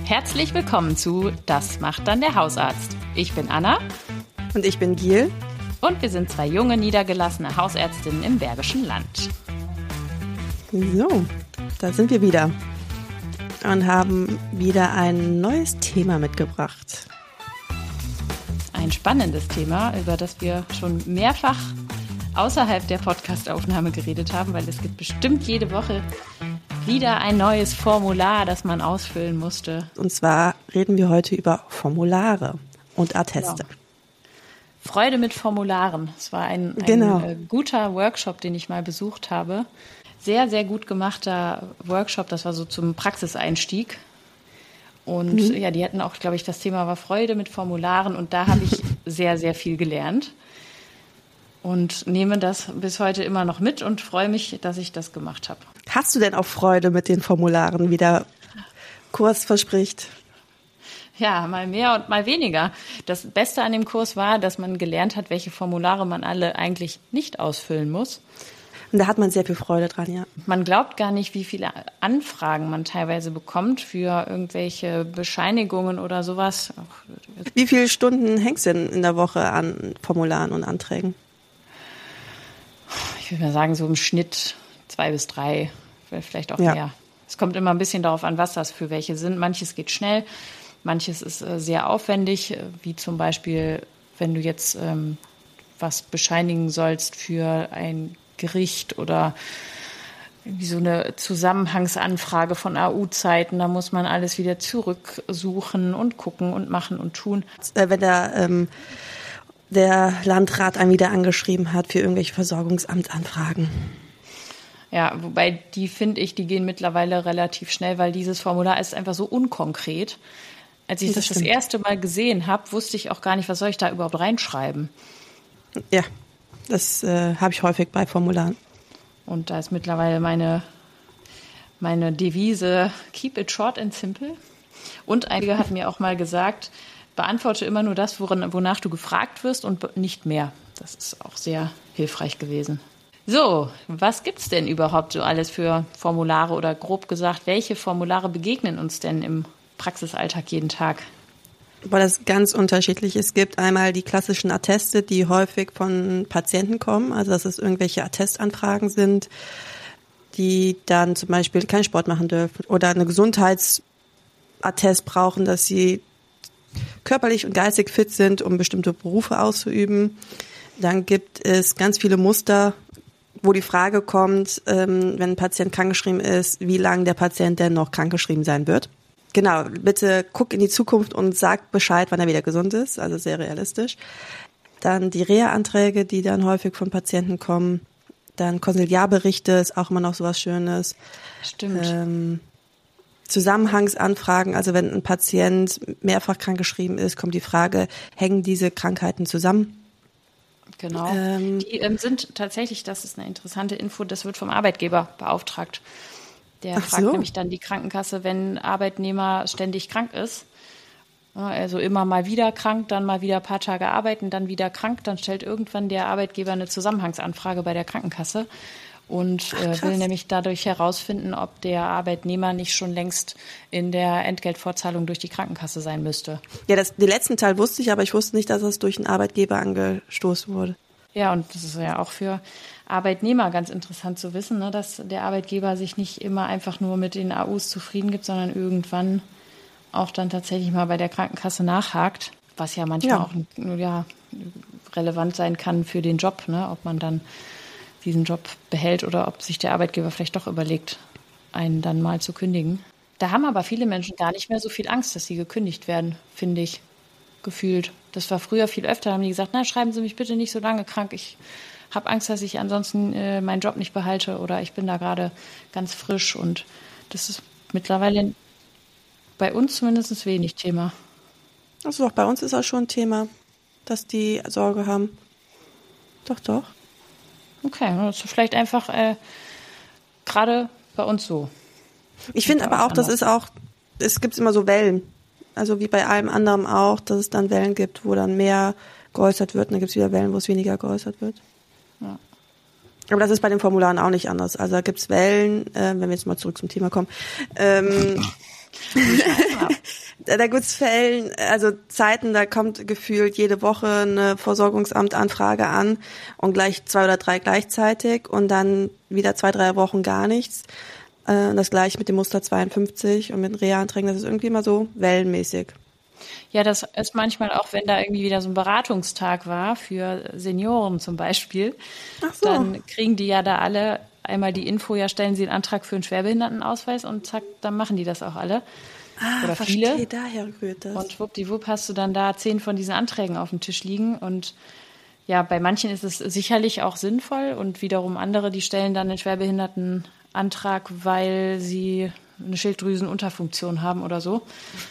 Herzlich willkommen zu Das macht dann der Hausarzt. Ich bin Anna. Und ich bin Giel. Und wir sind zwei junge, niedergelassene Hausärztinnen im Bergischen Land. So, da sind wir wieder und haben wieder ein neues Thema mitgebracht. Ein spannendes Thema, über das wir schon mehrfach außerhalb der Podcast-Aufnahme geredet haben, weil es gibt bestimmt jede Woche wieder ein neues Formular, das man ausfüllen musste. Und zwar reden wir heute über Formulare und Atteste. Genau. Freude mit Formularen. Es war ein guter Workshop, den ich mal besucht habe. Sehr, sehr gut gemachter Workshop. Das war so zum Praxiseinstieg. Und ja, die hatten auch, glaube ich, das Thema war Freude mit Formularen. Und da habe ich sehr, sehr viel gelernt. Und nehme das bis heute immer noch mit und freue mich, dass ich das gemacht habe. Hast du denn auch Freude mit den Formularen, wie der Kurs verspricht? Ja, mal mehr und mal weniger. Das Beste an dem Kurs war, dass man gelernt hat, welche Formulare man alle eigentlich nicht ausfüllen muss. Und da hat man sehr viel Freude dran, ja. Man glaubt gar nicht, wie viele Anfragen man teilweise bekommt für irgendwelche Bescheinigungen oder sowas. Wie viele Stunden hängst du denn in der Woche an Formularen und Anträgen? Ich würde mal sagen, so im Schnitt 2 bis 3, vielleicht auch mehr. Es kommt immer ein bisschen darauf an, was das für welche sind. Manches geht schnell, manches ist sehr aufwendig, wie zum Beispiel, wenn du jetzt was bescheinigen sollst für ein Gericht oder wie so eine Zusammenhangsanfrage von AU-Zeiten. Da muss man alles wieder zurücksuchen und gucken und machen und tun. Wenn der Landrat einen wieder angeschrieben hat für irgendwelche Versorgungsamtanfragen. Ja, wobei die gehen mittlerweile relativ schnell, weil dieses Formular ist einfach so unkonkret. Als ich das erste Mal gesehen habe, wusste ich auch gar nicht, was soll ich da überhaupt reinschreiben. Ja, das habe ich häufig bei Formularen. Und da ist mittlerweile meine Devise Keep it short and simple. Und einige hat mir auch mal gesagt, beantworte immer nur das, wonach du gefragt wirst und nicht mehr. Das ist auch sehr hilfreich gewesen. So, was gibt's denn überhaupt so alles für Formulare oder grob gesagt, welche Formulare begegnen uns denn im Praxisalltag jeden Tag? Weil das ganz unterschiedlich ist. Es gibt einmal die klassischen Atteste, die häufig von Patienten kommen, also dass es irgendwelche Attestanfragen sind, die dann zum Beispiel keinen Sport machen dürfen oder eine Gesundheitsattest brauchen, dass sie körperlich und geistig fit sind, um bestimmte Berufe auszuüben. Dann gibt es ganz viele Muster, wo die Frage kommt, wenn ein Patient krankgeschrieben ist, wie lange der Patient denn noch krankgeschrieben sein wird. Genau, bitte guck in die Zukunft und sag Bescheid, wann er wieder gesund ist, also sehr realistisch. Dann die Reha-Anträge, die dann häufig von Patienten kommen. Dann Konsiliarberichte ist auch immer noch sowas Schönes. Stimmt. Zusammenhangsanfragen, also wenn ein Patient mehrfach krankgeschrieben ist, kommt die Frage, hängen diese Krankheiten zusammen? Genau. Die sind tatsächlich, das ist eine interessante Info, das wird vom Arbeitgeber beauftragt. Der fragt nämlich dann die Krankenkasse, wenn ein Arbeitnehmer ständig krank ist, also immer mal wieder krank, dann mal wieder ein paar Tage arbeiten, dann wieder krank, dann stellt irgendwann der Arbeitgeber eine Zusammenhangsanfrage bei der Krankenkasse und will nämlich dadurch herausfinden, ob der Arbeitnehmer nicht schon längst in der Entgeltfortzahlung durch die Krankenkasse sein müsste. Ja, den letzten Teil wusste ich, aber ich wusste nicht, dass das durch einen Arbeitgeber angestoßen wurde. Ja, und das ist ja auch für Arbeitnehmer ganz interessant zu wissen, ne, dass der Arbeitgeber sich nicht immer einfach nur mit den AUs zufrieden gibt, sondern irgendwann auch dann tatsächlich mal bei der Krankenkasse nachhakt, was ja manchmal auch relevant sein kann für den Job, ne, ob man dann diesen Job behält oder ob sich der Arbeitgeber vielleicht doch überlegt, einen dann mal zu kündigen. Da haben aber viele Menschen gar nicht mehr so viel Angst, dass sie gekündigt werden, finde ich, gefühlt. Das war früher viel öfter, haben die gesagt, na, schreiben Sie mich bitte nicht so lange krank, ich habe Angst, dass ich ansonsten meinen Job nicht behalte oder ich bin da gerade ganz frisch und das ist mittlerweile bei uns zumindest wenig Thema. Also doch, bei uns ist auch schon ein Thema, dass die Sorge haben. Doch. Okay, das ist vielleicht einfach gerade bei uns so. Ich finde aber auch, es gibt immer so Wellen. Also wie bei allem anderen auch, dass es dann Wellen gibt, wo dann mehr geäußert wird und dann gibt es wieder Wellen, wo es weniger geäußert wird. Ja. Aber das ist bei den Formularen auch nicht anders. Also da gibt es Wellen, wenn wir jetzt mal zurück zum Thema kommen. Da gibt's Fällen, also Zeiten, da kommt gefühlt jede Woche eine Versorgungsamtanfrage an und gleich 2 oder 3 gleichzeitig und dann wieder 2, 3 Wochen gar nichts. Das gleiche mit dem Muster 52 und mit Reha-Anträgen, das ist irgendwie immer so wellenmäßig. Ja, das ist manchmal auch, wenn da irgendwie wieder so ein Beratungstag war für Senioren zum Beispiel, Ach so. dann kriegen die ja da alle einmal die Info, ja, stellen sie einen Antrag für einen Schwerbehindertenausweis und zack, dann machen die das auch alle. Oder verstehe, viele. daher rührt das. Und schwuppdiwupp hast du dann da 10 von diesen Anträgen auf dem Tisch liegen. Und ja, bei manchen ist es sicherlich auch sinnvoll und wiederum andere, die stellen dann einen Schwerbehindertenantrag, weil sie eine Schilddrüsenunterfunktion haben oder so.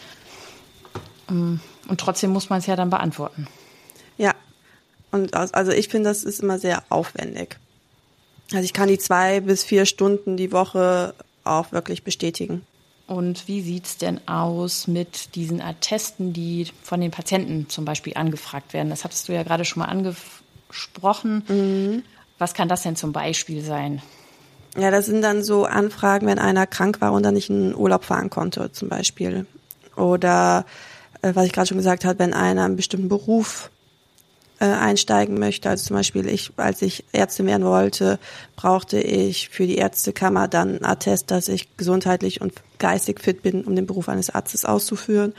Und trotzdem muss man es ja dann beantworten. Ja, und also ich finde, das ist immer sehr aufwendig. Also ich kann die 2 bis 4 Stunden die Woche auch wirklich bestätigen. Und wie sieht's denn aus mit diesen Attesten, die von den Patienten zum Beispiel angefragt werden? Das hattest du ja gerade schon mal angesprochen. Mhm. Was kann das denn zum Beispiel sein? Ja, das sind dann so Anfragen, wenn einer krank war und dann nicht in Urlaub fahren konnte zum Beispiel. Oder was ich gerade schon gesagt habe, wenn einer einen bestimmten Beruf einsteigen möchte. Also zum Beispiel als ich Ärztin werden wollte, brauchte ich für die Ärztekammer dann einen Attest, dass ich gesundheitlich und geistig fit bin, um den Beruf eines Arztes auszuführen.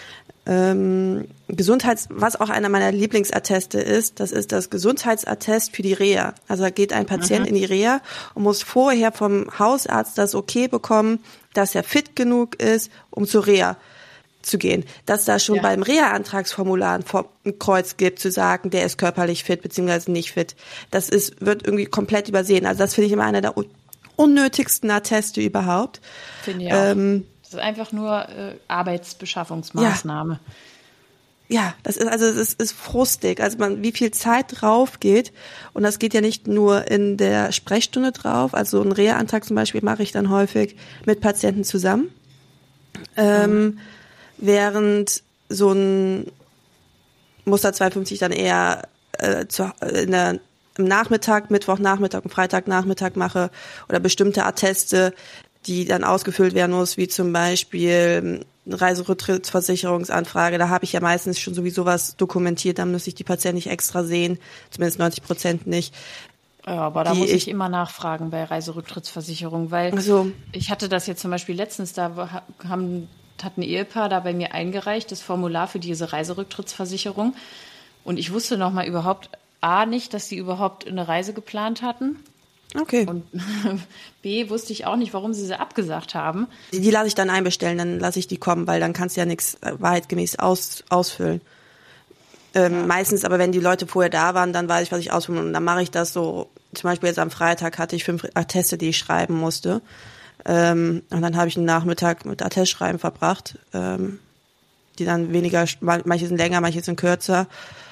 Was auch einer meiner Lieblingsatteste ist, das ist das Gesundheitsattest für die Reha. Also da geht ein Patient in die Reha und muss vorher vom Hausarzt das Okay bekommen, dass er fit genug ist, um zur Reha zu gehen. Dass da schon beim Reha-Antragsformular ein Kreuz gibt, zu sagen, der ist körperlich fit bzw. nicht fit. Wird irgendwie komplett übersehen. Also das finde ich immer einer der unnötigsten Atteste überhaupt. Finde ich auch. Das ist einfach nur Arbeitsbeschaffungsmaßnahme. Ja, es ist frustig. Also wie viel Zeit drauf geht. Und das geht ja nicht nur in der Sprechstunde drauf. Also einen Reha-Antrag zum Beispiel mache ich dann häufig mit Patienten zusammen. Während so ein Muster 52 dann eher im Nachmittag, Mittwochnachmittag und Freitagnachmittag mache oder bestimmte Atteste, die dann ausgefüllt werden muss, wie zum Beispiel eine Reiserücktrittsversicherungsanfrage. Da habe ich ja meistens schon sowieso was dokumentiert, dann muss ich die Patienten nicht extra sehen, zumindest 90% nicht. Ja, aber da muss ich immer nachfragen bei Reiserücktrittsversicherung, weil ich hatte das jetzt zum Beispiel letztens, da hat ein Ehepaar da bei mir eingereicht, das Formular für diese Reiserücktrittsversicherung. Und ich wusste noch mal überhaupt nicht, dass sie überhaupt eine Reise geplant hatten. Okay. Und B, wusste ich auch nicht, warum sie abgesagt haben. Die lasse ich dann einbestellen, dann lasse ich die kommen, weil dann kannst du ja nichts wahrheitsgemäß ausfüllen. Meistens aber, wenn die Leute vorher da waren, dann weiß ich, was ich ausfüllen muss. Und dann mache ich das so, zum Beispiel jetzt am Freitag hatte ich 5 Atteste, die ich schreiben musste. Und dann habe ich einen Nachmittag mit Attestschreiben verbracht, die dann weniger, manche sind länger, manche sind kürzer.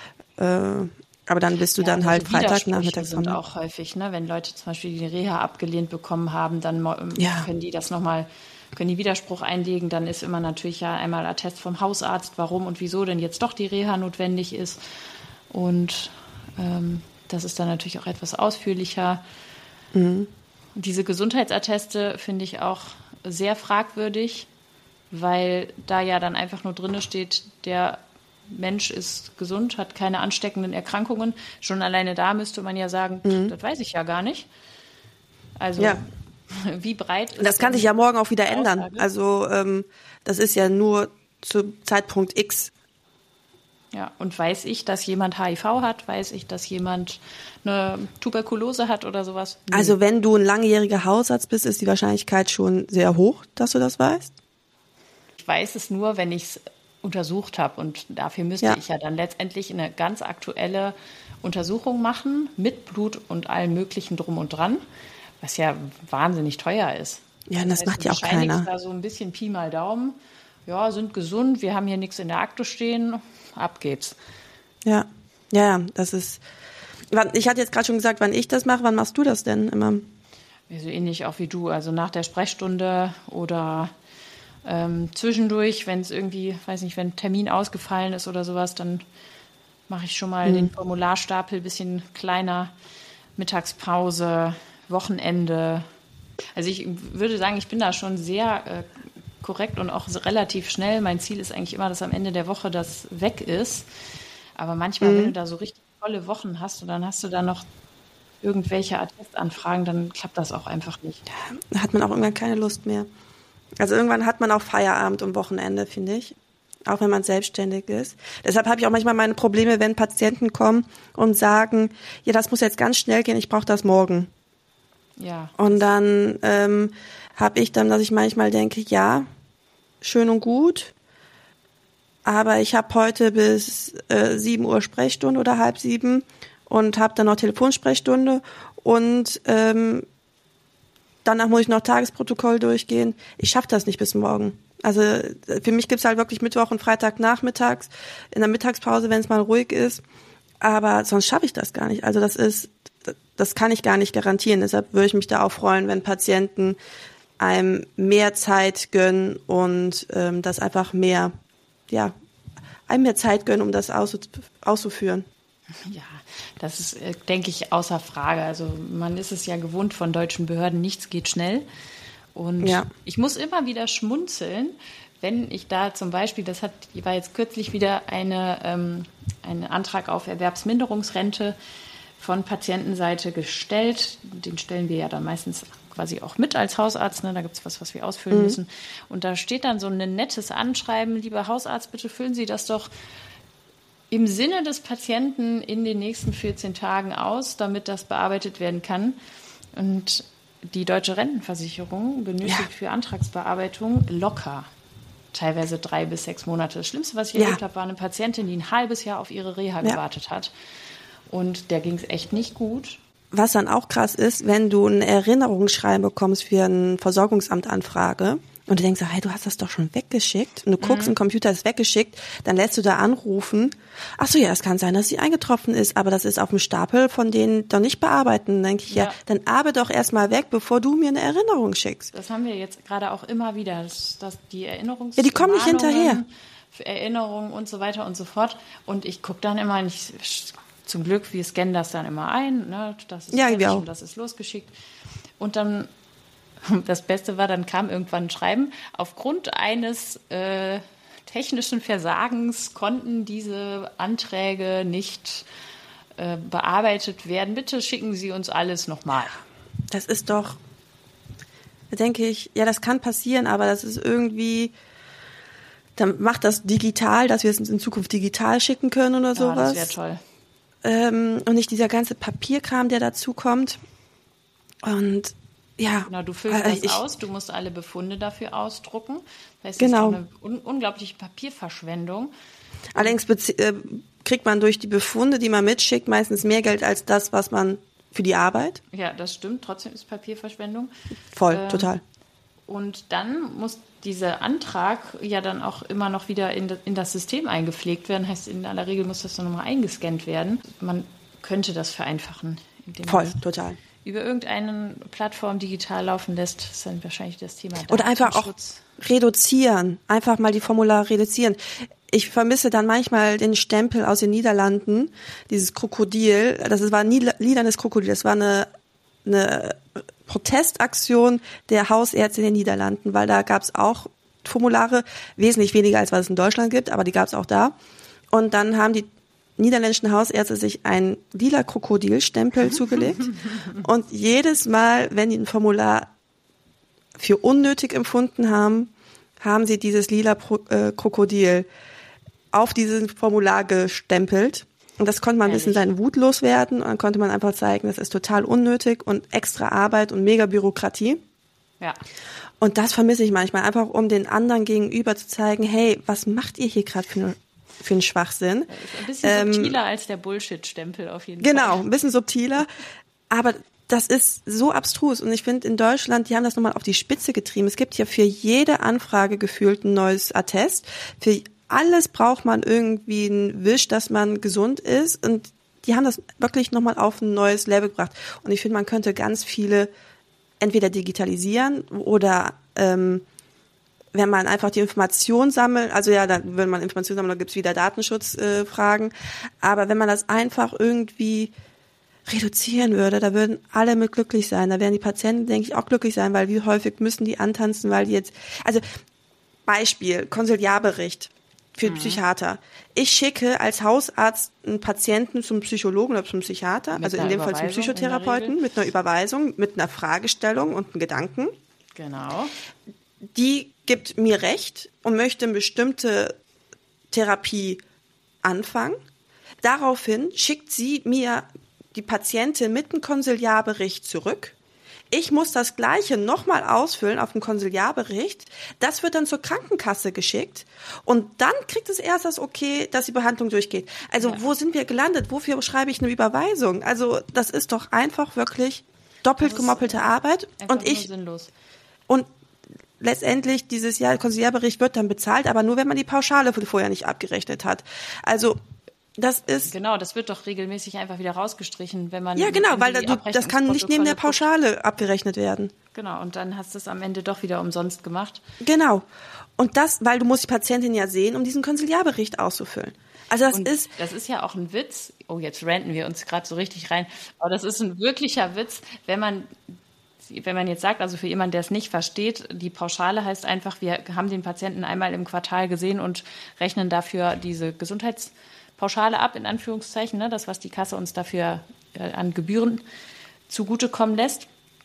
Aber dann bist du dann halt Freitagnachmittag. Sind auch häufig, ne? Wenn Leute zum Beispiel die Reha abgelehnt bekommen haben, dann können die können die Widerspruch einlegen. Dann ist immer natürlich ja einmal Attest vom Hausarzt, warum und wieso denn jetzt doch die Reha notwendig ist. Und das ist dann natürlich auch etwas ausführlicher. Mhm. Diese Gesundheitsatteste finde ich auch sehr fragwürdig, weil da ja dann einfach nur drin steht, der Mensch ist gesund, hat keine ansteckenden Erkrankungen. Schon alleine da müsste man ja sagen, das weiß ich ja gar nicht. Also wie breit ist das kann sich ja morgen auch wieder ändern. Also das ist ja nur zu Zeitpunkt X. Ja, und weiß ich, dass jemand HIV hat? Weiß ich, dass jemand eine Tuberkulose hat oder sowas? Nee. Also wenn du ein langjähriger Hausarzt bist, ist die Wahrscheinlichkeit schon sehr hoch, dass du das weißt? Ich weiß es nur, wenn ich es untersucht habe. Und dafür müsste ich ja dann letztendlich eine ganz aktuelle Untersuchung machen, mit Blut und allem Möglichen drum und dran, was ja wahnsinnig teuer ist. Ja, das macht ja auch keiner. Da so ein bisschen Pi mal Daumen. Ja, sind gesund, wir haben hier nichts in der Akte stehen, ab geht's. Ja, das ist. Ich hatte jetzt gerade schon gesagt, wann ich das mache. Wann machst du das denn immer? So ähnlich auch wie du, also nach der Sprechstunde oder zwischendurch, wenn es irgendwie, weiß nicht, wenn ein Termin ausgefallen ist oder sowas, dann mache ich schon mal den Formularstapel ein bisschen kleiner, Mittagspause, Wochenende. Also ich würde sagen, ich bin da schon sehr korrekt und auch relativ schnell. Mein Ziel ist eigentlich immer, dass am Ende der Woche das weg ist. Aber manchmal, wenn du da so richtig tolle Wochen hast und dann hast du da noch irgendwelche Attestanfragen, dann klappt das auch einfach nicht. Da hat man auch irgendwann keine Lust mehr. Also irgendwann hat man auch Feierabend und Wochenende, finde ich. Auch wenn man selbstständig ist. Deshalb habe ich auch manchmal meine Probleme, wenn Patienten kommen und sagen, ja, das muss jetzt ganz schnell gehen, ich brauche das morgen. Ja. Und dann habe ich dann, dass ich manchmal denke, ja, schön und gut, aber ich habe heute bis 7 Uhr Sprechstunde oder 6:30 und habe dann noch Telefonsprechstunde und danach muss ich noch Tagesprotokoll durchgehen. Ich schaffe das nicht bis morgen. Also für mich gibt's halt wirklich Mittwoch und Freitag nachmittags, in der Mittagspause, wenn es mal ruhig ist. Aber sonst schaffe ich das gar nicht. Also das kann ich gar nicht garantieren. Deshalb würde ich mich da auch freuen, wenn Patienten einem mehr Zeit gönnen und das einfach mehr, ja, einem mehr Zeit gönnen, um das auszuführen. Ja, das ist, denke ich, außer Frage. Also man ist es ja gewohnt von deutschen Behörden, nichts geht schnell. Und ich muss immer wieder schmunzeln, wenn ich da zum Beispiel, war jetzt kürzlich wieder ein Antrag auf Erwerbsminderungsrente von Patientenseite gestellt. Den stellen wir ja dann meistens quasi auch mit als Hausarzt. Ne? Da gibt es was wir ausfüllen müssen. Und da steht dann so ein nettes Anschreiben, lieber Hausarzt, bitte füllen Sie das doch im Sinne des Patienten in den nächsten 14 Tagen aus, damit das bearbeitet werden kann. Und die Deutsche Rentenversicherung benötigt für Antragsbearbeitung locker teilweise 3 bis 6 Monate. Das Schlimmste, was ich erlebt habe, war eine Patientin, die ein halbes Jahr auf ihre Reha gewartet hat. Und der ging es echt nicht gut. Was dann auch krass ist, wenn du ein Erinnerungsschreiben bekommst für eine Versorgungsamtanfrage und du denkst, hey, du hast das doch schon weggeschickt und du guckst, ein Computer ist weggeschickt, dann lässt du da anrufen. Ach so, ja, es kann sein, dass sie eingetroffen ist, aber das ist auf dem Stapel von denen doch nicht bearbeiten. Dann denke ich, dann arbeite doch erstmal weg, bevor du mir eine Erinnerung schickst. Das haben wir jetzt gerade auch immer wieder, dass die Erinnerungs die kommen nicht hinterher. Erinnerungen und so weiter und so fort. Und ich gucke dann immer, zum Glück, wir scannen das dann immer ein, ne? Das ist fertig und das ist losgeschickt. Und dann, das Beste war, dann kam irgendwann ein Schreiben, aufgrund eines technischen Versagens konnten diese Anträge nicht bearbeitet werden. Bitte schicken Sie uns alles nochmal. Das ist doch, da denke ich, ja, das kann passieren, aber das ist irgendwie, dann macht das digital, dass wir es in Zukunft digital schicken können oder sowas. Das wäre toll. Und nicht dieser ganze Papierkram, der dazu kommt. Und ja. Genau, du füllst das aus, du musst alle Befunde dafür ausdrucken. Das heißt, das ist auch eine unglaubliche Papierverschwendung. Allerdings kriegt man durch die Befunde, die man mitschickt, meistens mehr Geld als das, was man für die Arbeit. Ja, das stimmt. Trotzdem ist Papierverschwendung. Voll, total. Und dann muss dieser Antrag ja dann auch immer noch wieder in das System eingepflegt werden. Heißt, in aller Regel muss das dann nochmal eingescannt werden. Man könnte das vereinfachen. Voll, total. Über irgendeine Plattform digital laufen lässt, ist dann wahrscheinlich das Thema. Oder einfach auch reduzieren. Einfach mal die Formulare reduzieren. Ich vermisse dann manchmal den Stempel aus den Niederlanden, dieses Krokodil. War ein lilanes Krokodil. Das war eine Protestaktion der Hausärzte in den Niederlanden, weil da gab es auch Formulare, wesentlich weniger als was es in Deutschland gibt, aber die gab es auch da. Und dann haben die niederländischen Hausärzte sich einen lila Krokodilstempel zugelegt. Und jedes Mal, wenn die ein Formular für unnötig empfunden haben, haben sie dieses lila Krokodil auf dieses Formular gestempelt. Und das konnte man ein bisschen seinen Wut loswerden. Und dann konnte man einfach zeigen, das ist total unnötig und extra Arbeit und mega Bürokratie. Ja. Und das vermisse ich manchmal, einfach um den anderen gegenüber zu zeigen, hey, was macht ihr hier gerade für einen Schwachsinn? Ein bisschen subtiler als der Bullshit-Stempel auf jeden Fall. Genau, ein bisschen subtiler. Aber das ist so abstrus. Und ich finde, in Deutschland, die haben das nochmal auf die Spitze getrieben. Es gibt ja für jede Anfrage gefühlt ein neues Attest. Für alles braucht man irgendwie einen Wisch, dass man gesund ist. Und die haben das wirklich nochmal auf ein neues Level gebracht. Und ich finde, man könnte ganz viele entweder digitalisieren oder wenn man einfach die Information sammelt, also ja, dann, wenn man Information sammelt, dann gibt's wieder Datenschutzfragen. Aber wenn man das einfach irgendwie reduzieren würde, da würden alle mit glücklich sein. Da wären die Patienten, denke ich, auch glücklich sein, weil wie häufig müssen die antanzen, weil die jetzt, also Beispiel, Konsiliarbericht für Psychiater. Ich schicke als Hausarzt einen Patienten zum Psychologen oder zum Psychiater, also in dem Fall zum Psychotherapeuten, mit einer Überweisung, mit einer Fragestellung und einem Gedanken. Genau. Die gibt mir Recht und möchte eine bestimmte Therapie anfangen. Daraufhin schickt sie mir die Patientin mit einem Konsiliarbericht zurück. Ich muss das Gleiche nochmal ausfüllen auf dem Konsiliarbericht. Das wird dann zur Krankenkasse geschickt. Und dann kriegt es erst das Okay, dass die Behandlung durchgeht. Also wo sind wir gelandet? Wofür schreibe ich eine Überweisung? Also das ist doch einfach wirklich doppelt gemoppelte Arbeit. Und sinnlos. Und letztendlich dieses Jahr Konsiliarbericht wird dann bezahlt, aber nur, wenn man die Pauschale vorher nicht abgerechnet hat. Also das ist... Genau, das wird doch regelmäßig einfach wieder rausgestrichen, wenn man... Ja, genau, weil das kann nicht neben der Pauschale abgerechnet werden. Genau, und dann hast du es am Ende doch wieder umsonst gemacht. Genau. Und das, weil du musst die Patientin ja sehen, um diesen Konsiliarbericht auszufüllen. Also das ist ja auch ein Witz. Oh, jetzt ranten wir uns gerade so richtig rein. Aber das ist ein wirklicher Witz, wenn man jetzt sagt, also für jemanden, der es nicht versteht, die Pauschale heißt einfach, wir haben den Patienten einmal im Quartal gesehen und rechnen dafür diese Gesundheitspauschale ab, in Anführungszeichen, ne, das, was die Kasse uns dafür an Gebühren zugutekommen lässt.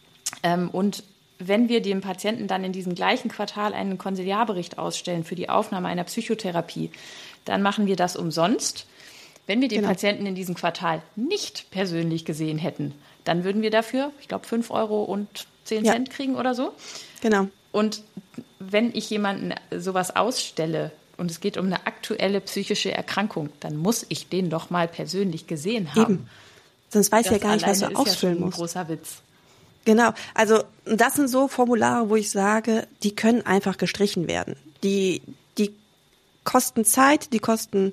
Und wenn wir dem Patienten dann in diesem gleichen Quartal einen Konsiliarbericht ausstellen für die Aufnahme einer Psychotherapie, dann machen wir das umsonst. Wenn wir den Patienten in diesem Quartal nicht persönlich gesehen hätten, dann würden wir dafür, ich glaube, 5,10 € kriegen oder so. Genau. Und wenn ich jemanden sowas ausstelle und es geht um eine aktuelle psychische Erkrankung, dann muss ich den doch mal persönlich gesehen haben. Eben. Sonst weiß ich ja gar nicht, was du ausfüllen musst. Das ist ja schon ein großer Witz. Genau. Also das sind so Formulare, wo ich sage, die können einfach gestrichen werden. Die kosten Zeit, die kosten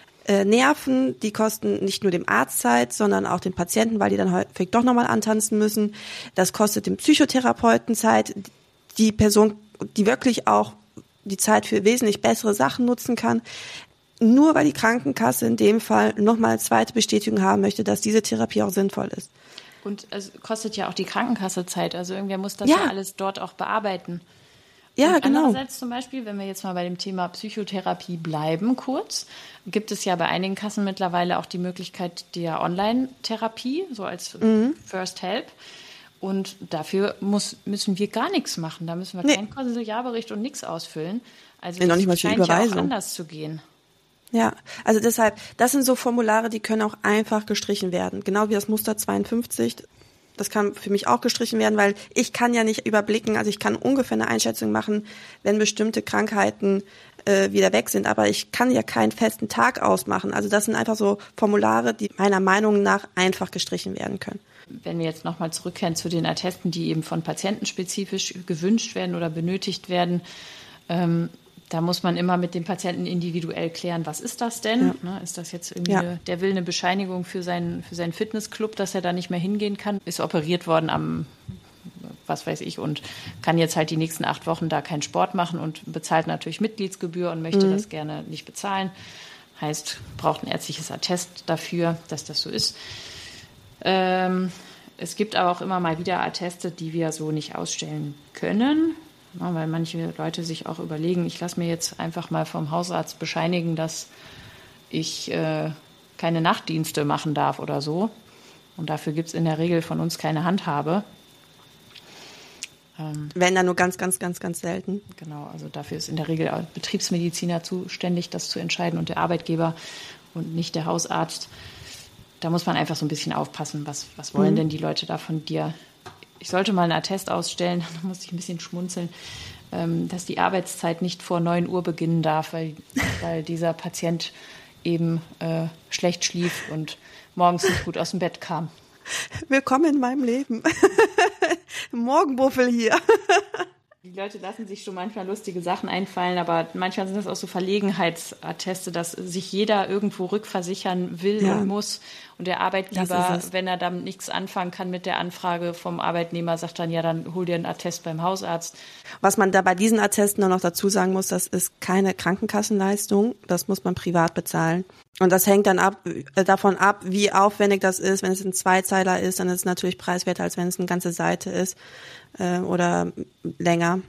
Nerven, die kosten nicht nur dem Arzt Zeit, sondern auch den Patienten, weil die dann häufig doch nochmal antanzen müssen. Das kostet dem Psychotherapeuten Zeit, die Person, die wirklich auch die Zeit für wesentlich bessere Sachen nutzen kann. Nur weil die Krankenkasse in dem Fall nochmal eine zweite Bestätigung haben möchte, dass diese Therapie auch sinnvoll ist. Und es kostet ja auch die Krankenkasse Zeit. Also irgendwer muss das ja alles dort auch bearbeiten. Ja, und genau. Andererseits zum Beispiel, wenn wir jetzt mal bei dem Thema Psychotherapie bleiben kurz, gibt es ja bei einigen Kassen mittlerweile auch die Möglichkeit der Online-Therapie, so als First Help. Und dafür müssen wir gar nichts machen. Da müssen wir keinen Konsiliarbericht und nichts ausfüllen. Also noch nicht mal für scheint Überweisung. Ja auch anders zu gehen. Ja, also deshalb, das sind so Formulare, die können auch einfach gestrichen werden. Genau wie das Muster 52. Das kann für mich auch gestrichen werden, weil ich kann ja nicht überblicken, also ich kann ungefähr eine Einschätzung machen, wenn bestimmte Krankheiten wieder weg sind, aber ich kann ja keinen festen Tag ausmachen. Also das sind einfach so Formulare, die meiner Meinung nach einfach gestrichen werden können. Wenn wir jetzt nochmal zurückkehren zu den Attesten, die eben von Patienten spezifisch gewünscht werden oder benötigt werden, da muss man immer mit dem Patienten individuell klären, was ist das denn? Ja. Ist das jetzt irgendwie der will eine Bescheinigung für seinen Fitnessclub, dass er da nicht mehr hingehen kann? Ist operiert worden am, was weiß ich, und kann jetzt halt die nächsten 8 Wochen da keinen Sport machen und bezahlt natürlich Mitgliedsgebühr und möchte das gerne nicht bezahlen. Heißt, braucht ein ärztliches Attest dafür, dass das so ist. Es gibt aber auch immer mal wieder Atteste, die wir so nicht ausstellen können. Ja, weil manche Leute sich auch überlegen, ich lasse mir jetzt einfach mal vom Hausarzt bescheinigen, dass ich keine Nachtdienste machen darf oder so. Und dafür gibt es in der Regel von uns keine Handhabe. Wenn dann nur ganz, ganz, ganz, ganz selten. Genau, also dafür ist in der Regel der Betriebsmediziner zuständig, das zu entscheiden und der Arbeitgeber und nicht der Hausarzt. Da muss man einfach so ein bisschen aufpassen, was wollen denn die Leute da von dir? Ich sollte mal einen Attest ausstellen, da muss ich ein bisschen schmunzeln, dass die Arbeitszeit nicht vor 9 Uhr beginnen darf, weil dieser Patient eben schlecht schlief und morgens nicht gut aus dem Bett kam. Willkommen in meinem Leben. Morgenmuffel hier. Die Leute lassen sich schon manchmal lustige Sachen einfallen, aber manchmal sind das auch so Verlegenheitsatteste, dass sich jeder irgendwo rückversichern will und muss. Und der Arbeitgeber, wenn er damit nichts anfangen kann mit der Anfrage vom Arbeitnehmer, sagt dann, ja, dann hol dir einen Attest beim Hausarzt. Was man da bei diesen Attesten auch noch dazu sagen muss, das ist keine Krankenkassenleistung, das muss man privat bezahlen. Und das hängt dann davon ab, wie aufwendig das ist. Wenn es ein Zweizeiler ist, dann ist es natürlich preiswerter, als wenn es eine ganze Seite ist oder länger.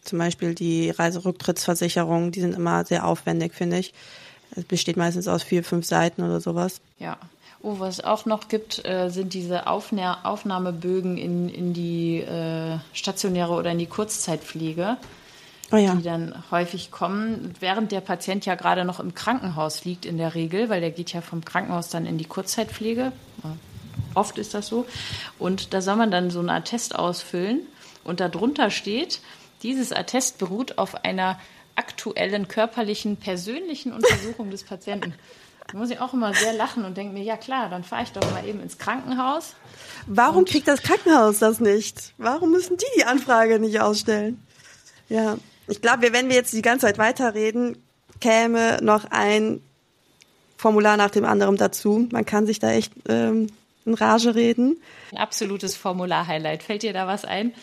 Zum Beispiel die Reiserücktrittsversicherung, die sind immer sehr aufwendig, finde ich. Es besteht meistens aus 4, 5 Seiten oder sowas. Ja. Oh, was es auch noch gibt, sind diese Aufnahmebögen in die stationäre oder in die Kurzzeitpflege, die dann häufig kommen, während der Patient ja gerade noch im Krankenhaus liegt in der Regel, weil der geht ja vom Krankenhaus dann in die Kurzzeitpflege. Oft ist das so. Und da soll man dann so einen Attest ausfüllen und darunter steht, dieses Attest beruht auf einer aktuellen körperlichen, persönlichen Untersuchung des Patienten. Da muss ich auch immer sehr lachen und denke mir, ja klar, dann fahre ich doch mal eben ins Krankenhaus. Warum kriegt das Krankenhaus das nicht? Warum müssen die Anfrage nicht ausstellen? Ja, ich glaube, wenn wir jetzt die ganze Zeit weiterreden, käme noch ein Formular nach dem anderen dazu. Man kann sich da echt in Rage reden. Ein absolutes Formular-Highlight. Fällt dir da was ein?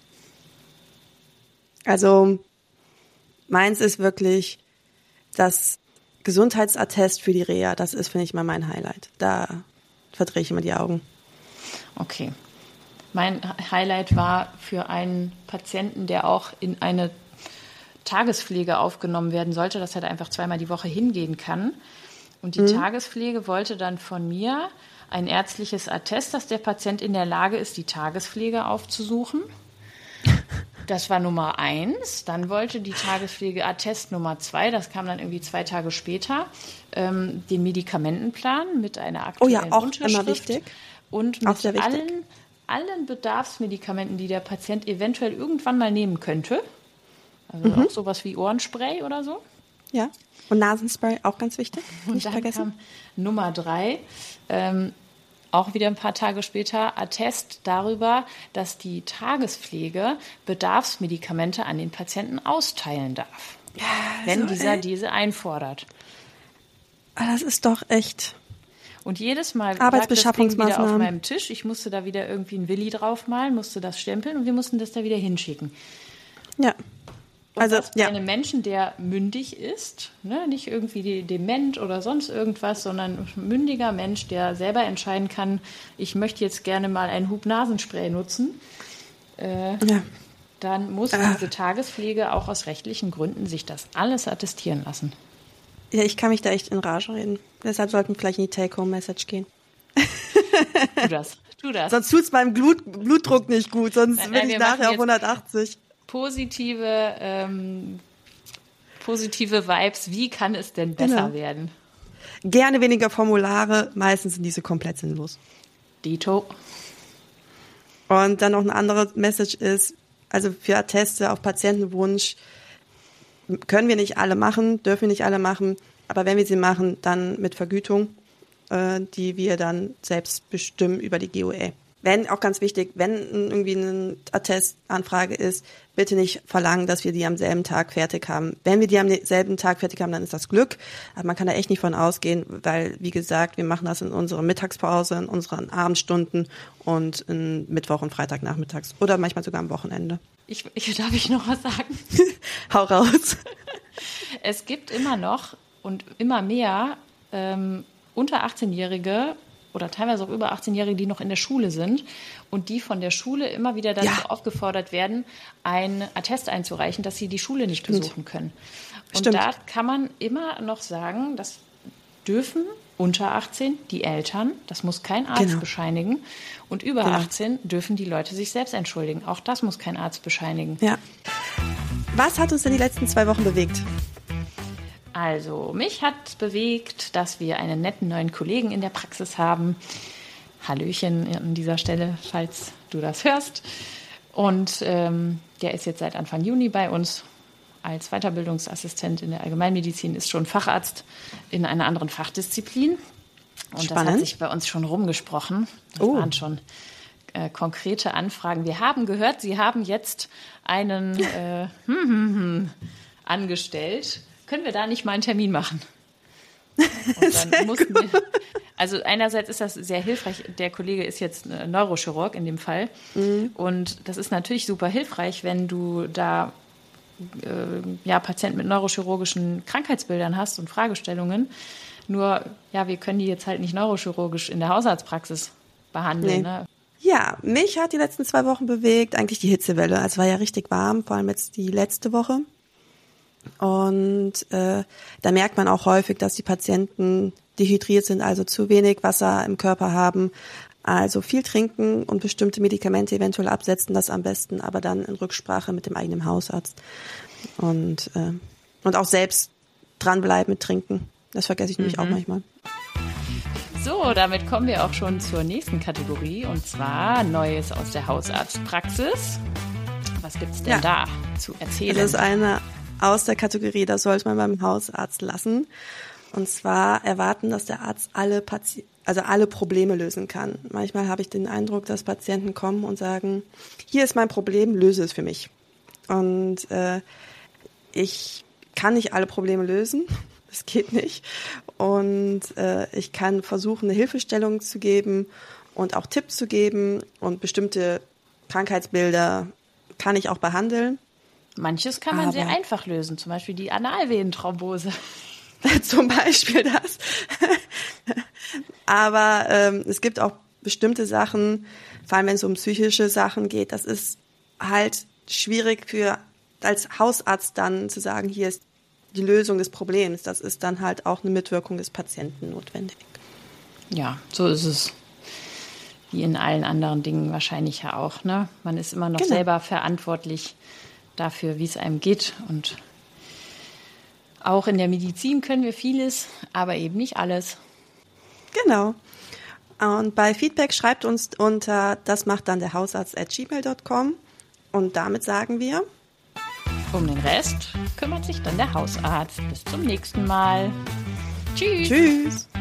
Also meins ist wirklich das Gesundheitsattest für die Reha. Das ist, finde ich, mal mein Highlight. Da verdrehe ich immer die Augen. Okay. Mein Highlight war für einen Patienten, der auch in eine Tagespflege aufgenommen werden sollte, dass er da einfach 2-mal die Woche hingehen kann. Und die Tagespflege wollte dann von mir ein ärztliches Attest, dass der Patient in der Lage ist, die Tagespflege aufzusuchen. Das war Nummer 1. Dann wollte die Tagespflege Attest Nummer 2, das kam dann irgendwie 2 Tage später, den Medikamentenplan mit einer aktuellen Unterschrift. Immer wichtig. Und mit allen Bedarfsmedikamenten, die der Patient eventuell irgendwann mal nehmen könnte. Also auch sowas wie Ohrenspray oder so. Ja, und Nasenspray, auch ganz wichtig. Und dann kam Nummer 3, auch wieder ein paar Tage später, Attest darüber, dass die Tagespflege Bedarfsmedikamente an den Patienten austeilen darf, wenn dieser diese einfordert. Das ist doch echt... Und jedes Mal lag das Ding wieder auf meinem Tisch. Ich musste da wieder irgendwie einen Willi draufmalen, musste das stempeln und wir mussten das da wieder hinschicken. Ja. Also einem Menschen, der mündig ist, ne, nicht irgendwie dement oder sonst irgendwas, sondern ein mündiger Mensch, der selber entscheiden kann, ich möchte jetzt gerne mal ein Hub-Nasenspray nutzen, dann muss diese Tagespflege auch aus rechtlichen Gründen sich das alles attestieren lassen. Ja, ich kann mich da echt in Rage reden. Deshalb sollten wir vielleicht in die Take-Home-Message gehen. Tu das. Sonst tut's meinem Blutdruck nicht gut, sonst bin ich nachher auf 180. Positive Vibes, wie kann es denn besser werden? Gerne weniger Formulare, meistens sind diese komplett sinnlos. Dito. Und dann noch eine andere Message ist, also für Atteste auf Patientenwunsch können wir nicht alle machen, dürfen wir nicht alle machen, aber wenn wir sie machen, dann mit Vergütung, die wir dann selbst bestimmen über die GOE. Wenn, auch ganz wichtig, wenn irgendwie eine Attestanfrage ist, bitte nicht verlangen, dass wir die am selben Tag fertig haben. Wenn wir die am selben Tag fertig haben, dann ist das Glück. Aber man kann da echt nicht von ausgehen, weil, wie gesagt, wir machen das in unserer Mittagspause, in unseren Abendstunden und in Mittwoch und Freitagnachmittags oder manchmal sogar am Wochenende. Darf ich noch was sagen? Hau raus. Es gibt immer noch und immer mehr unter 18-Jährige oder teilweise auch über 18-Jährige, die noch in der Schule sind und die von der Schule immer wieder dazu aufgefordert werden, ein Attest einzureichen, dass sie die Schule nicht besuchen können. Und da kann man immer noch sagen, das dürfen unter 18 die Eltern, das muss kein Arzt bescheinigen, und über 18 dürfen die Leute sich selbst entschuldigen. Auch das muss kein Arzt bescheinigen. Ja. Was hat uns denn die letzten 2 Wochen bewegt? Also, mich hat bewegt, dass wir einen netten neuen Kollegen in der Praxis haben. Hallöchen an dieser Stelle, falls du das hörst. Und der ist jetzt seit Anfang Juni bei uns als Weiterbildungsassistent in der Allgemeinmedizin, ist schon Facharzt in einer anderen Fachdisziplin. Und Spannend. Das hat sich bei uns schon rumgesprochen. Das waren schon konkrete Anfragen. Wir haben gehört, Sie haben jetzt einen angestellt. Können wir da nicht mal einen Termin machen? Und dann mussten wir, also einerseits ist das sehr hilfreich. Der Kollege ist jetzt Neurochirurg in dem Fall. Und das ist natürlich super hilfreich, wenn du da Patienten mit neurochirurgischen Krankheitsbildern hast und Fragestellungen. Nur, wir können die jetzt halt nicht neurochirurgisch in der Hausarztpraxis behandeln. Nee. Ne? Ja, mich hat die letzten 2 Wochen bewegt, eigentlich die Hitzewelle. Es war ja richtig warm, vor allem jetzt die letzte Woche. Und da merkt man auch häufig, dass die Patienten dehydriert sind, also zu wenig Wasser im Körper haben. Also viel trinken und bestimmte Medikamente eventuell absetzen, das am besten, aber dann in Rücksprache mit dem eigenen Hausarzt. Und auch selbst dranbleiben mit Trinken. Das vergesse ich nämlich auch manchmal. So, damit kommen wir auch schon zur nächsten Kategorie, und zwar Neues aus der Hausarztpraxis. Was gibt's denn da zu erzählen? Das ist eine aus der Kategorie, das sollte man beim Hausarzt lassen. Und zwar erwarten, dass der Arzt alle Probleme lösen kann. Manchmal habe ich den Eindruck, dass Patienten kommen und sagen, hier ist mein Problem, löse es für mich. Und ich kann nicht alle Probleme lösen. Das geht nicht. Und ich kann versuchen, eine Hilfestellung zu geben und auch Tipps zu geben. Und bestimmte Krankheitsbilder kann ich auch behandeln. Manches kann man sehr einfach lösen, zum Beispiel die Analvenenthrombose. Zum Beispiel das. Aber es gibt auch bestimmte Sachen, vor allem wenn es um psychische Sachen geht, das ist halt schwierig als Hausarzt dann zu sagen, hier ist die Lösung des Problems. Das ist dann halt auch eine Mitwirkung des Patienten notwendig. Ja, so ist es. Wie in allen anderen Dingen wahrscheinlich ja auch, ne? Man ist immer noch selber verantwortlich dafür, wie es einem geht. Und auch in der Medizin können wir vieles, aber eben nicht alles. Genau. Und bei Feedback schreibt uns unter dasmachtdannderhausarzt@gmail.com. Und damit sagen wir: Um den Rest kümmert sich dann der Hausarzt. Bis zum nächsten Mal. Tschüss. Tschüss.